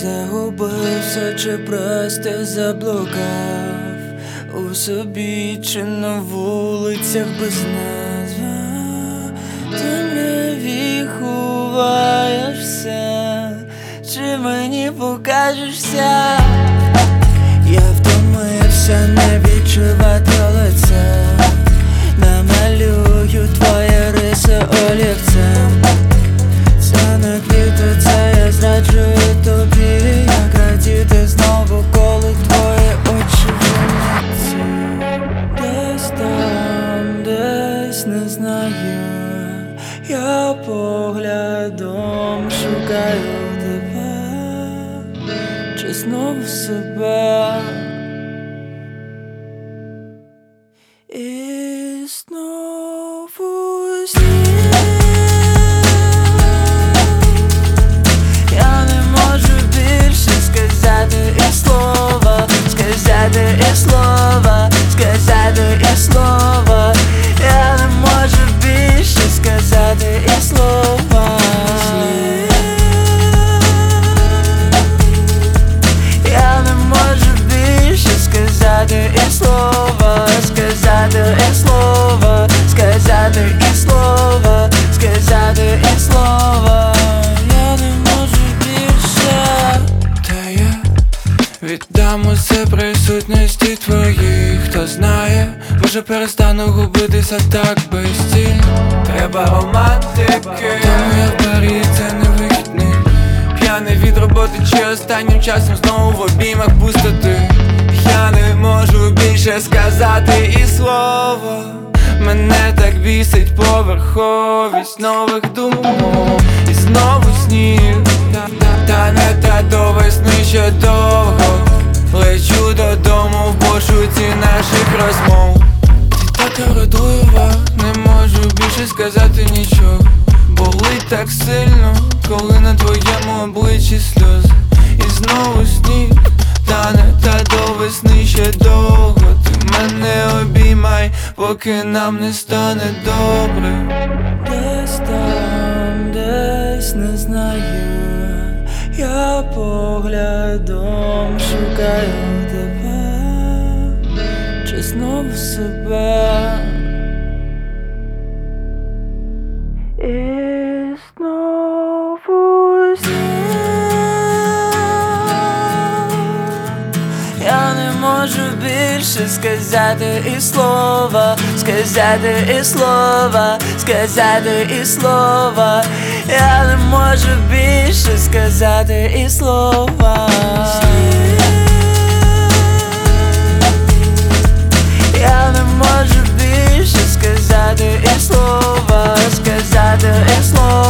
загубився чи просто заблукав у собі, чи на вулицях без назви. Темряві ховаєшся, чи мені покажешся? Я втомився не відчувати лице, намалюю твої риси олівцем. Це не квіти, це я зраджую тобі. Як радіти знову, коли твої очі вулиці. Десь там, десь не знаю, я поглядом шукаю тебе, чи знову себе. І знову сніг. Я не можу більше сказати і слова, сказати і слова, сказати і слова. Я не можу більше сказати і слова. Я не можу більше сказати і слова, сказати і слова, сказати і слова, сказати і слова. Я не можу більше. Та я віддам усе присутності твоїй. Хто знає, може перестану губитися так безцільно. Треба романтики, тому я в барі, це не вихідний. П'яний від роботи чи останнім часом знову в обіймах пустоти. Я не можу більше сказати і слова. Мене так бісить поверховість нових думок. І знову сніг, та не та до весни ще довго. Лечу додому в пошуці наших розмов. Ти така вродлива, не можу більше сказати нічого. Болить так сильно, коли на твоєму обличчі сльози. І знову сніг, тане та до весни ще довго. Ти мене обіймай, поки нам не стане добре. Десь там, десь не знаю, я поглядом шукаю тебе, чи знову себе. І знову сніг. Я не можу більше сказати і слова, сказати і слова, сказати і слова. Я не можу більше сказати і слова. Я не можу більше сказати і слова, сказати і слова.